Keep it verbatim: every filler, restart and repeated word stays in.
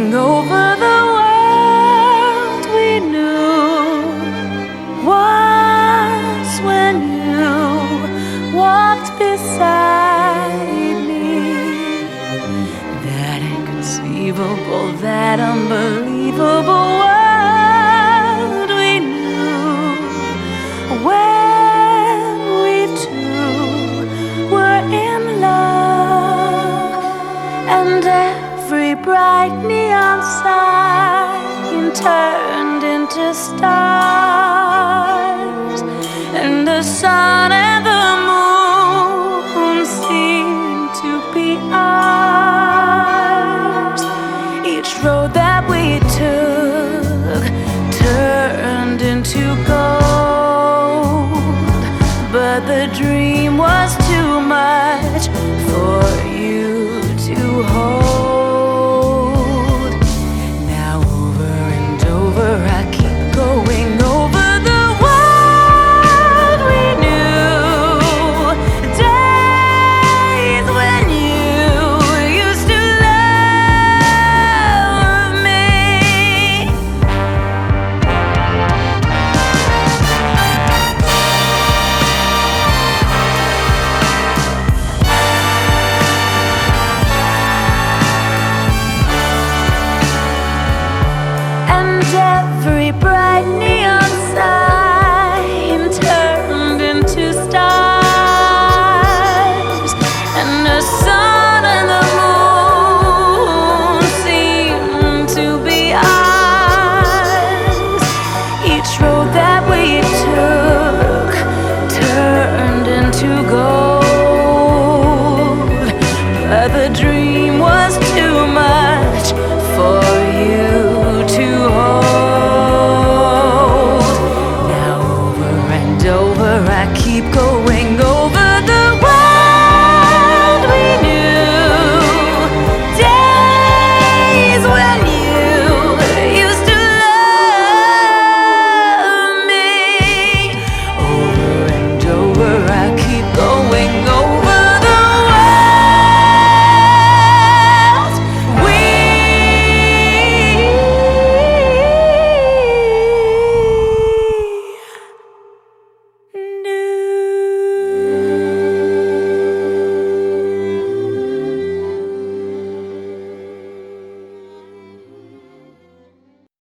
going over the world we knew once when you walked beside me. That inconceivable, that unbelievable world we knew when we two were in love. And every bright neon sign turned into stars, and the sun and the moon seemed to be ours. Each road that we took turned into gold, but the dream was too much for you to hold. Now over and over I keep going over the world we knew. Days when you used to love me. Every bright neon sign turned into stars, and the sun and the moon seemed to be ours. Each road that we took turned into gold, but the dream